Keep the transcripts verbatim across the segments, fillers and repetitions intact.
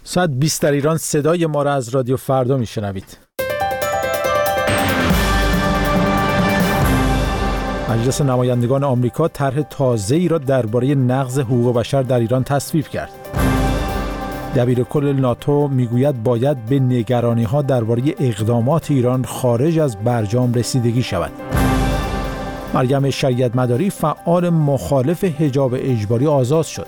ساعت بیست در ایران صدای ما را از رادیو فردا میشنوید. مجلس نمایندگان آمریکا طرح تازه‌ای را درباره نقض حقوق بشر در ایران تصویب کرد. دبیرکل ناتو میگوید باید به نگرانی‌ها درباره اقدامات ایران خارج از برجام رسیدگی شود. مریم شریعت مداری فعال مخالف حجاب اجباری آزاد شد.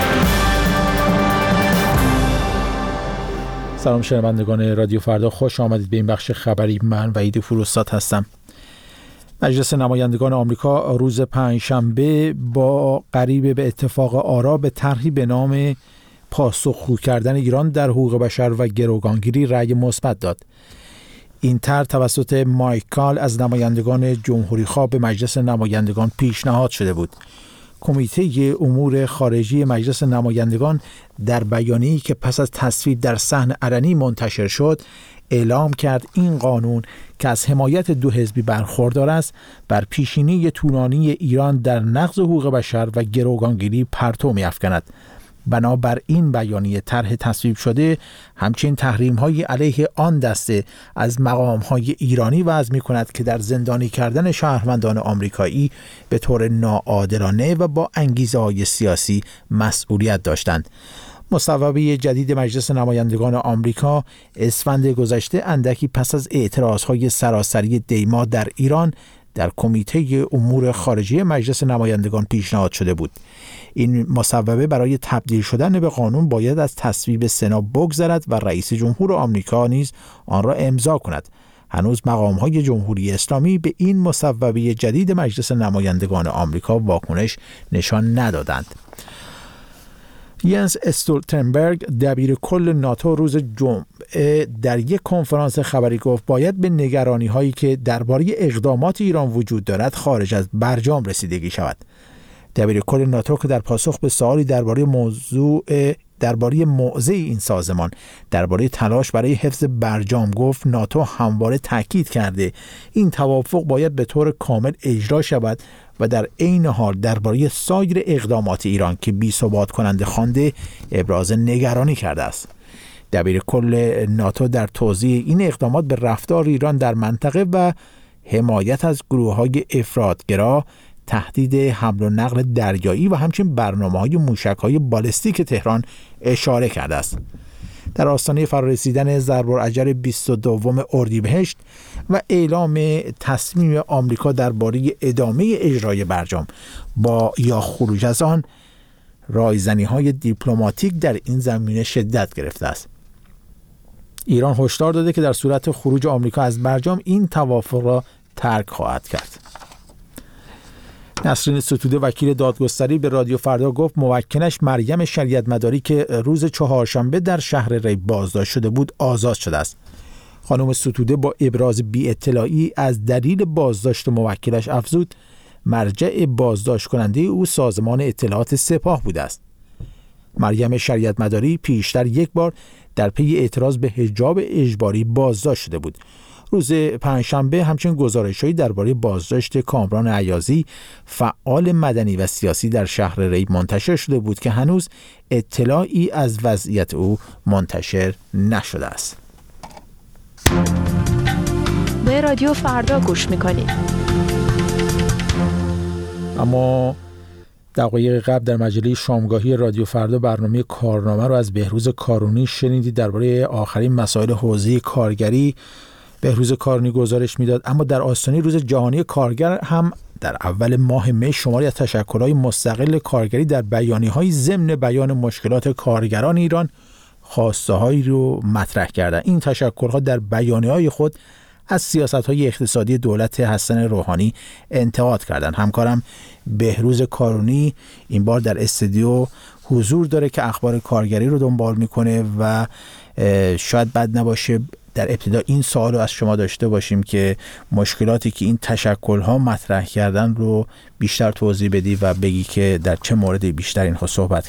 سلام شنوندگان رادیو فردا، خوش آمدید به این بخش خبری. من وحید فروستاد هستم. مجلس نمایندگان آمریکا روز پنجشنبه با قریب به اتفاق آرا به طرحی به نام پاسخگو کردن ایران در حقوق بشر و گروگانگیری رأی مثبت داد. این طرح توسط مایک کال از نمایندگان جمهوری‌خواه به مجلس نمایندگان پیشنهاد شده بود. کمیته امور خارجی مجلس نمایندگان در بیانیه‌ای که پس از تصویب در صحن علنی منتشر شد اعلام کرد این قانون که از حمایت دو حزبی برخوردار است بر پیشینی طولانی ایران در نقض حقوق بشر و گروگانگیری پرتو می‌افکند. بنابر این بیانیه طرح تصویب شده همچنین تحریم‌های علیه آن دسته از مقام‌های ایرانی وضع می‌کند که در زندانی کردن شهروندان آمریکایی به طور ناعادلانه و با انگیزه‌های سیاسی مسئولیت داشتند. مصوبه جدید مجلس نمایندگان آمریکا اسفند گذشته اندکی پس از اعتراض‌های سراسری دیما در ایران در کمیته امور خارجی مجلس نمایندگان پیشنهاد شده بود. این مصوبه برای تبدیل شدن به قانون باید از تصویب سنا بگذرد و رئیس جمهور آمریکا نیز آن را امضا کند. هنوز مقام‌های جمهوری اسلامی به این مصوبه جدید مجلس نمایندگان آمریکا واکنش نشان ندادند. ینس استولتنبرگ دبیرکل ناتو روز جمعه در یک کنفرانس خبری گفت باید به نگرانی‌هایی که درباره اقدامات ایران وجود دارد خارج از برجام رسیدگی شود. دبیرکل ناتو که در پاسخ به سوالی درباره موضوع درباره موضع این سازمان درباره تلاش برای حفظ برجام گفت ناتو همواره تاکید کرده این توافق باید به طور کامل اجرا شود و در عین حال درباره سایر اقدامات ایران که بی‌ثبات کننده خوانده ابراز نگرانی کرده است. دبیرکل ناتو در توضیح این اقدامات به رفتار ایران در منطقه و حمایت از گروه‌های افراطگرا، تهدید حمل و نقل دریایی و همچنین برنامه‌های موشک‌های بالستیک تهران اشاره کرده است. در آستانه فرارسیدن ضرب‌الاجر بیست و دوم اردیبهشت و اعلام تصمیم آمریکا درباره ادامه اجرای برجام با یا خروج از آن، رایزنی‌های دیپلماتیک در این زمینه شدت گرفته است. ایران هشدار داده که در صورت خروج آمریکا از برجام این توافق را ترک خواهد کرد. نسرین ستوده وکیل دادگستری به رادیو فردا گفت موکلش مریم شریعت مداری که روز چهارشنبه در شهر ری بازداشت شده بود آزاد شده است. خانم ستوده با ابراز بی اطلاعی از دلیل بازداشت موکلش افزود مرجع بازداشت کننده او سازمان اطلاعات سپاه بوده است. مریم شریعت مداری پیشتر یک بار در پی اعتراض به حجاب اجباری بازداشت شده بود. روز پنجشنبه همچنین گزارش‌هایی درباره بازداشت کامران عیاضی فعال مدنی و سیاسی در شهر ری منتشر شده بود که هنوز اطلاعی از وضعیت او منتشر نشده است. به رادیو فردا گوش می‌کنید. اما دقایق قبل در مجله شامگاهی رادیو فردا برنامه کارنامه رو از بهروز کارونی شنیدید درباره آخرین مسائل حوزه کارگری. بهروز کارونی گزارش میداد اما در آستانه روز جهانی کارگر هم در اول ماه می شماری از تشکل‌های مستقل کارگری در بیانیه‌های ضمن بیان مشکلات کارگران ایران خواسته‌هایی رو مطرح کردند. این تشکل‌ها در بیانیه‌های خود از سیاست‌های اقتصادی دولت حسن روحانی انتقاد کردند. همکارم بهروز کارونی این بار در استودیو حضور داره که اخبار کارگری رو دنبال میکنه و شاید بد نباشه در ابتدا این سوال رو از شما داشته باشیم که مشکلاتی که این تشکل‌ها مطرح کردن رو بیشتر توضیح بدی و بگی که در چه موردی بیشتر اینها صحبت کردن.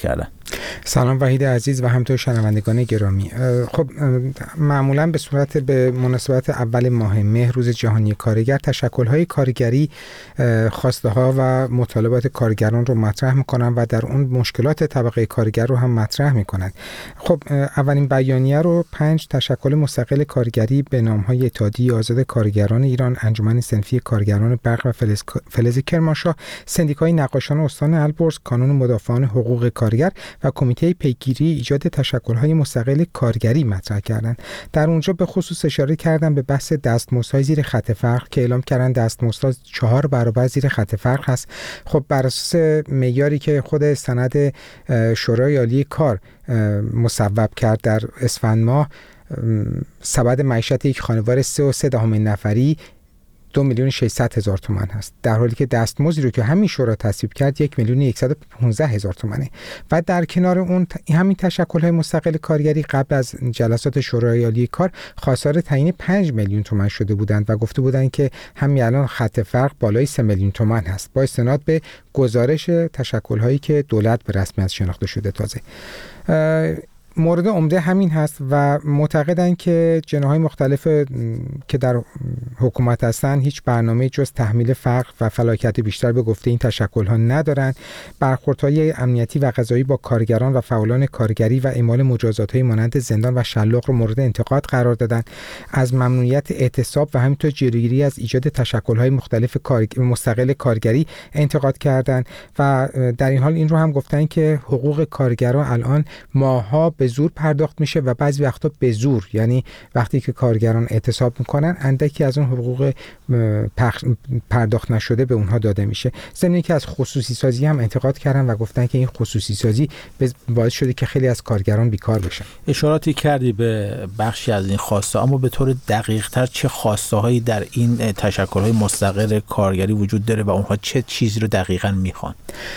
سلام وحید عزیز و همینطور شنوندگان گرامی. خب معمولا به صورت به مناسبت اول ماه مهر روز جهانی کارگر تشکل‌های کارگری خواسته‌ها و مطالبات کارگران رو مطرح می‌کنن و در اون مشکلات طبقه کارگر رو هم مطرح می‌کنن. خب اولین بیانیه رو پنج تشکل مستقل کارگری به نام‌های اتحادیه آزاد کارگران ایران، انجمن صنفی کارگران برق و فلز, فلز کرمانشاه، سندیکای نقاشان استان البرز، کانون مدافعان حقوق کارگر و کمیته پیگیری ایجاد تشکل‌های مستقل کارگری مطرح کردند. در اونجا به خصوص اشاره کردن به بحث دستمزدهای زیر خط فقر که اعلام کردن دستمزدها چهار برابر زیر خط فقر هست. خب بر اساس معیاری که خود سند شورای عالی کار مصوب کرد در اسفند ماه، سبد معیشت یک خانوار سه و سه دهم نفری دو میلیون ششصد هزار تومان هست، در حالی که دستمزدی رو که همین شورا تصویب کرد یک میلیون یکصد و پانزده هزار تومانه. و در کنار اون همین تشکل‌های مستقل کارگری قبل از جلسات شورای عالی کار خواستار تعیین پنج میلیون تومان شده بودند و گفته بودند که همین الان خط فرق بالای سه میلیون تومان هست با استناد به گزارش تشکل‌هایی که دولت به رسمیت شناخته شده. تازه مورد عمده همین هست و معتقدن که جناح‌های مختلف که در حکومت هستن هیچ برنامه جز تحمیل فقر و فلاکت بیشتر به گفته این تشکل‌ها ندارن. برخوردهای امنیتی و قضایی با کارگران و فعالان کارگری و اعمال مجازات‌های مانند زندان و شلاق رو مورد انتقاد قرار دادن. از ممنوعیت اعتصاب و همینطور جلوگیری از ایجاد تشکل‌های مختلف کار... مستقل کارگری انتقاد کردند و در این حال این رو هم گفتن که حقوق کارگران الان ماه‌ها به زور پرداخت میشه و بعضی وقتا به زور، یعنی وقتی که کارگران اعتصاب میکنن اندکی از اون حقوق پرداخت نشده به اونها داده میشه. ضمن که از خصوصی سازی هم انتقاد کردن و گفتن که این خصوصی سازی باعث شده که خیلی از کارگران بیکار بشن. اشاراتی کردی به بخشی از این خواسته، اما به طور دقیق تر چه خواسته هایی در این تشکل های مستقل کارگری وجود داره و اونها چه چیزی رو دقیقاً میخوان؟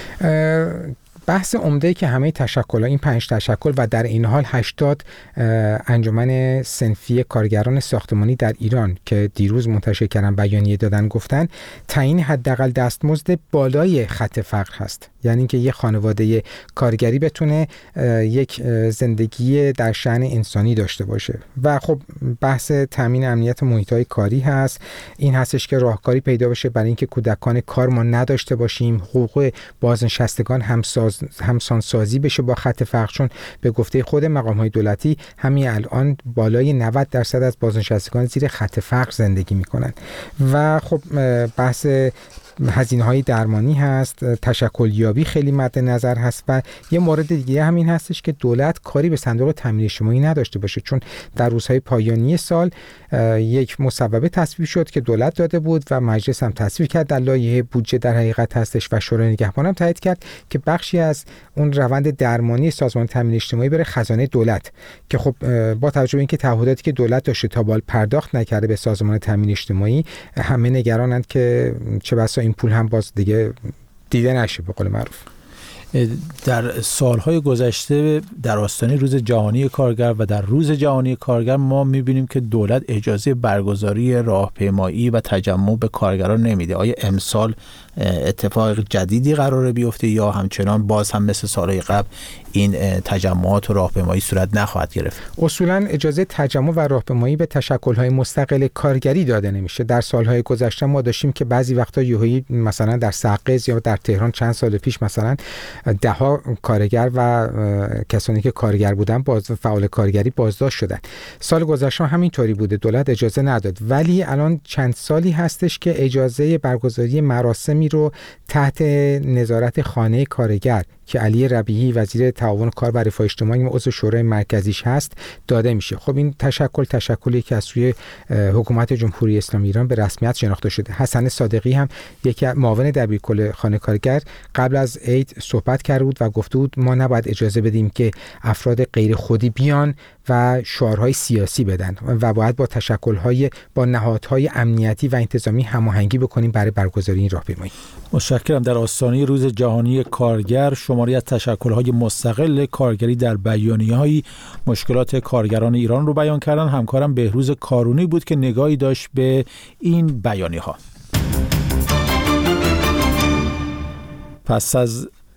بحث عمده‌ای که همه تشکل‌ها، این پنج تشکل و در این حال هشتاد انجمن صنفی کارگران ساختمانی در ایران که دیروز منتشر کردن بیانیه دادن، گفتن تعیین حداقل دستمزد بالای خط فقر هست. یعنی که یه خانواده کارگری بتونه یک زندگی در شأن انسانی داشته باشه. و خب بحث تامین امنیت محیط‌های کاری هست. این هستش که راهکاری پیدا بشه برای اینکه کودکان کار ما نداشته باشیم، حقوق بازنشستگان همساز همسانسازی بشه با خط فقر، چون به گفته خود مقام‌های دولتی همین الان بالای نود درصد از بازنشستگان زیر خط فقر زندگی میکنن. و خب بحث هزینه‌های درمانی هست، تشکل یابی خیلی مد نظر هست. و یه مورد دیگه همین هستش که دولت کاری به صندوق تامین اجتماعی نداشته باشه، چون در روزهای پایانی سال یک مصوبه تصویب شد که دولت داده بود و مجلس هم تصویب کرد، در لایحه بودجه در حقیقت هستش و شورای نگهبان هم تایید کرد که بخشی از اون روند درمانی سازمان تامین اجتماعی بره خزانه دولت، که خب با توجه به اینکه تعهداتی که دولت داشته تا بال پرداخت نکرده به سازمان تامین اجتماعی، همه نگرانند که چه بسا این پول هم باز دیگه دیده نشه به قول معروف. در سالهای گذشته در آستانه روز جهانی کارگر و در روز جهانی کارگر ما می‌بینیم که دولت اجازه برگزاری راهپیمایی و تجمع به کارگران نمیده. آیا امسال اتفاق جدیدی قراره بیفته یا همچنان باز هم مثل سالهای قبل این تجمعات و راهپیمایی صورت نخواهد گرفت؟ اصولاً اجازه تجمع و راهپیمایی به تشکل‌های مستقل کارگری داده نمیشه. در سالهای گذشته ما داشتیم که بعضی وقتا یوهی مثلا در سقز یا در تهران چند سال پیش مثلا ده ها کارگر و کسانی که کارگر بودن باز فعال کارگری بازداشت شدن. سال گذشته همینطوری بوده، دولت اجازه نداد. ولی الان چند سالی هستش که اجازه برگزاری مراسمی رو تحت نظارت خانه کارگر که علی ربیعی وزیر تعاون کار و رفاه اجتماعی عضو شورای مرکزیش هست داده میشه. خب این تشکل تشکلی که از سوی حکومت جمهوری اسلامی ایران به رسمیت شناخته شده. حسن صادقی هم یکی معاون دبیرکل خانه کارگر قبل از عید صحبت کرده بود و گفته بود ما نباید اجازه بدیم که افراد غیر خودی بیان و شعارهای سیاسی بدن و باید با تشکل‌های با نهادهای امنیتی و انتظامی هماهنگی بکنیم برای برگزاری این راهپیمایی. متشکرم. در آستانه روز جهانی کارگر شماری از تشکل‌های مستقل کارگری در بیانیه‌های مشکلات کارگران ایران رو بیان کردن. همکارم بهروز کارونی بود که نگاهی داشت به این بیانیه‌ها. پس از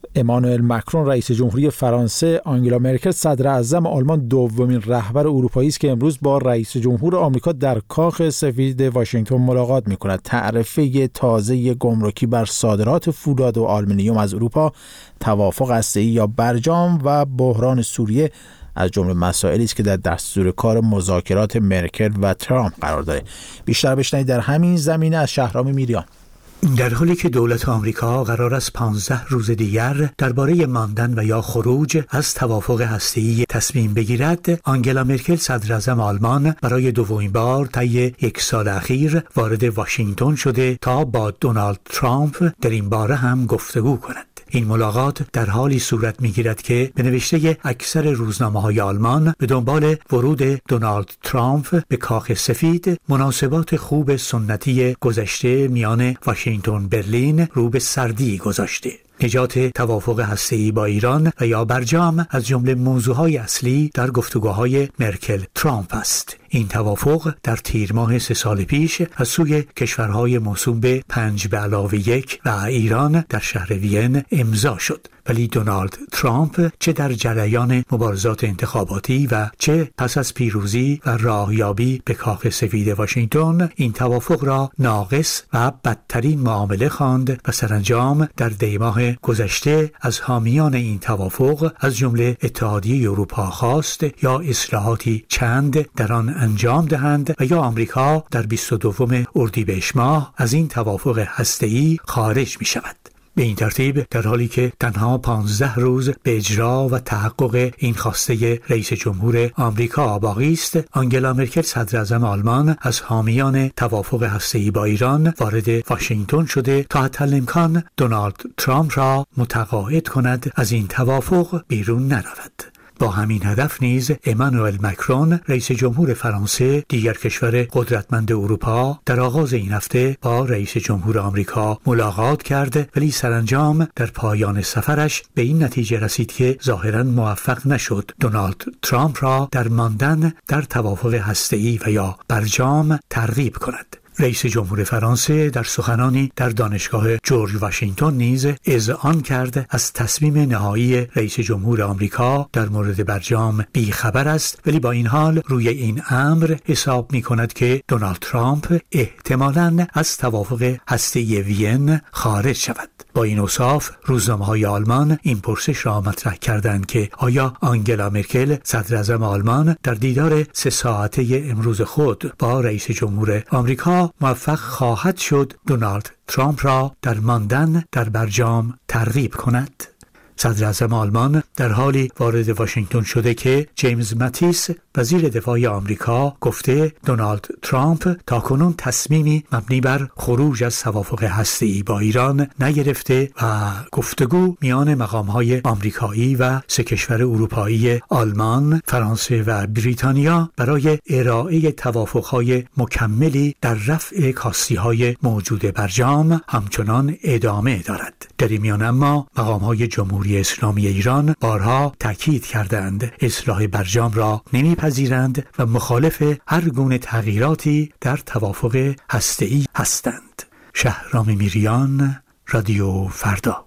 امانوئل مکرون رئیس جمهوری فرانسه، آنگلا مرکل صدر اعظم آلمان دومین رهبر اروپایی است که امروز با رئیس جمهور آمریکا در کاخ سفید واشنگتن ملاقات می‌کند. تعرفه تازه گمرکی بر صادرات فولاد و آلومینیوم از اروپا، توافق هسته‌ای یا برجام و بحران سوریه از جمله مسائلی است که در دستور کار مذاکرات مرکل و ترامپ قرار داره. بیشتر بشنوید در همین زمینه از شهرام میریان. در حالی که دولت آمریکا قرار است پانزده روز دیگر درباره ماندن و یا خروج از توافق هسته‌ای تصمیم بگیرد، آنگلا مرکل صدر اعظم آلمان برای دومین بار طی یک سال اخیر وارد واشنگتن شده تا با دونالد ترامپ در این باره هم گفتگو کند. این ملاقات در حالی صورت می‌گیرد که به نوشته اکثر روزنامه‌های آلمان به دنبال ورود دونالد ترامپ به کاخ سفید، مناسبات خوب سنتی گذشته میان واشنگتن برلین رو به سردی گذاشته. نجات توافق هسته‌ای با ایران و یا برجام از جمله موضوعهای اصلی در گفتگوهای مرکل ترامپ است. این توافق در تیر ماه سه سال پیش از سوی کشورهای موسوم به پنج به علاوه یک و ایران در شهر وین امضا شد. ولی دونالد ترامپ چه در جریان مبارزات انتخاباتی و چه پس از پیروزی و راهیابی به کاخ سفید واشنگتن این توافق را ناقص و بدترین معامله خواند و سرانجام در دی ماه گذشته از حامیان این توافق از جمله اتحادیه اروپا خواست یا اصلاحاتی چند در آن انجام دهند و یا آمریکا در بیست و دوم اردیبهشت ماه از این توافق هسته‌ای خارج می شود. به این ترتیب در حالی که تنها پانزده روز به اجرا و تحقق این خواسته رئیس جمهور آمریکا باقی است، آنگلا مرکل صدر اعظم آلمان از حامیان توافق هسته‌ای با ایران وارد واشنگتن شده تا حتی الامکان دونالد ترامپ را متقاعد کند از این توافق بیرون نرود. با همین هدف نیز امانوئل مکرون رئیس جمهور فرانسه، دیگر کشور قدرتمند اروپا، در آغاز این هفته با رئیس جمهور آمریکا ملاقات کرد، ولی سرانجام در پایان سفرش به این نتیجه رسید که ظاهراً موفق نشد دونالد ترامپ را در ماندن در توافق هسته‌ای و یا برجام ترغیب کند. رئیس جمهور فرانسه در سخنانی در دانشگاه جورج واشنگتن نیز اذعان کرد از تصمیم نهایی رئیس جمهور آمریکا در مورد برجام بیخبر است، ولی با این حال روی این امر حساب می کند که دونالد ترامپ احتمالاً از توافق هسته‌ای وین خارج شود. با این اوصاف روزنامه‌های آلمان این پرسش را مطرح کردند که آیا آنگلا مرکل صدر اعظم آلمان در دیدار سه ساعته امروز خود با رئیس جمهور آمریکا موفق خواهد شد دونالد ترامپ را در ماندن در برجام ترغیب کند؟ صدر اعظم آلمان در حالی وارد واشنگتن شده که جیمز ماتیس وزیر دفاع آمریکا گفته دونالد ترامپ تاکنون تصمیمی مبنی بر خروج از توافق هسته‌ای با ایران نگرفته و گفتگو میان مقام‌های آمریکایی و سه کشور اروپایی آلمان، فرانسه و بریتانیا برای ارائه توافق‌های مکملی در رفع کاستی‌های موجود برجام همچنان ادامه دارد. در این میان اما مقام‌های جمهوری اسلامی ایران بارها تاکید کردند اصلاح برجام را نمیپذیرند و مخالف هر گونه تغییراتی در توافق هسته‌ای هستند. شهرام میریان، رادیو فردا.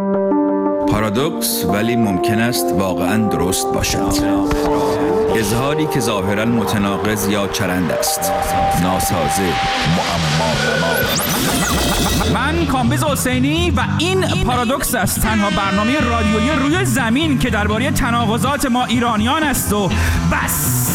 پارادوکس ولی ممکن است واقعاً درست باشد. اظهاری که ظاهراً متناقض یا چرند است، ناسازه، معما. من کامبیز حسینی و این پارادوکس است، تنها برنامه رادیویی روی زمین که درباره تناقضات ما ایرانیان است و بس.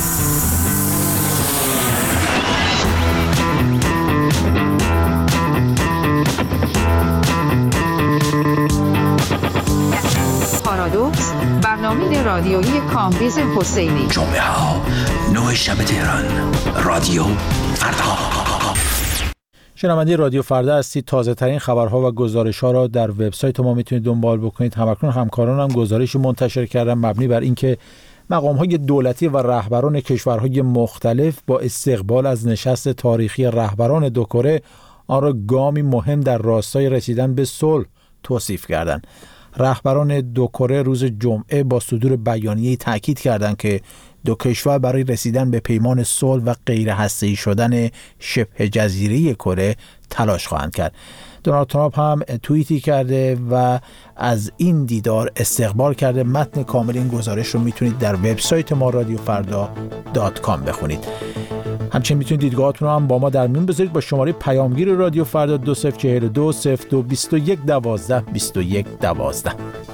پارادوکس، برنامه رادیویی کامبیز حسینی. جمعه ها نه شب تهران، رادیو فردا. شنونده رادیو فردا هستید. تازه ترین خبرها و گزارش ها را در وبسایت ما میتونید دنبال بکنید. همکنون همکارانم گزارشی منتشر کردن مبنی بر اینکه مقام های دولتی و رهبران کشورهای مختلف با استقبال از نشست تاریخی رهبران دو کره آن را گامی مهم در راستای رسیدن به صلح توصیف کردند. رهبران دو کره روز جمعه با صدور بیانیه‌ای تاکید کردند که دو کشور برای رسیدن به پیمان صلح و غیر هسته‌ای شدن شبه جزیره کره تلاش خواهند کرد. دونالد ترامپ هم توییتی کرده و از این دیدار استقبال کرده. متن کامل این گزارش رو میتونید در وبسایت ما رادیو فردا دات کام بخونید. همچنین میتونید دیدگاهاتون رو هم با ما در میون بذارید با شماره پیامگیر رادیو فردا دو صفر چهار دو صفر دو بیست و یک دوازده بیست و یک دوازده.